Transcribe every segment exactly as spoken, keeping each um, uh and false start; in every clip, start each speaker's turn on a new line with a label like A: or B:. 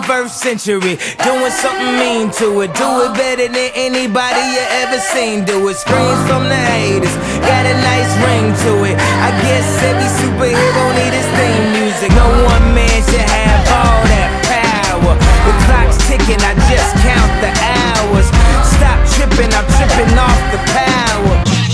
A: twenty-first century, doing something mean to it. Do it better than anybody you ever seen do it. Screams from the haters, got a nice ring to it. I guess every superhero need his theme music. No one man should have all that power. The clock's ticking, I just count the hours. Stop tripping, I'm tripping off the power.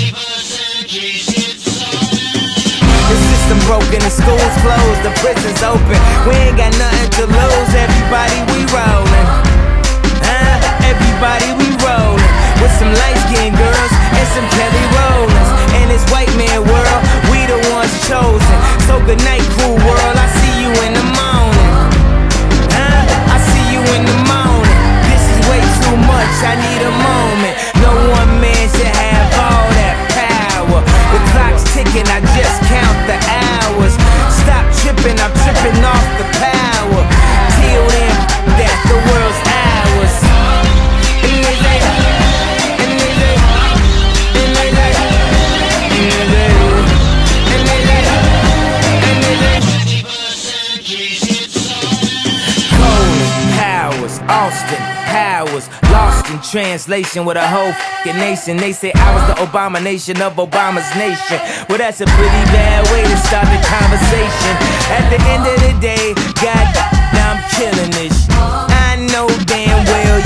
A: The system broken, the school's closed, the prison's open. We ain't got nothing to lose, everybody we rollin'. Huh? Everybody we rollin'. With some light-skinned girls and some Kelly Rollins. In this white man world, we the ones chosen. So good night, cool world, I see you in the morning. Huh? I see you in the morning. This is way too much, I need a moment. No one man should have all that power. The clock's ticking, I just count the hours. Stop tripping, I'm tripping off the power. Till then, that the world's ours. And they say, and they say, and they say, and they say, and they say. Coleman, Powers, Austin, Powers, lost in translation with a whole f***ing nation. They say I was the Obama nation of Obama's nation. Well, that's a pretty bad way to start the conversation. At the end of the day, God, I'm killing this. I know damn well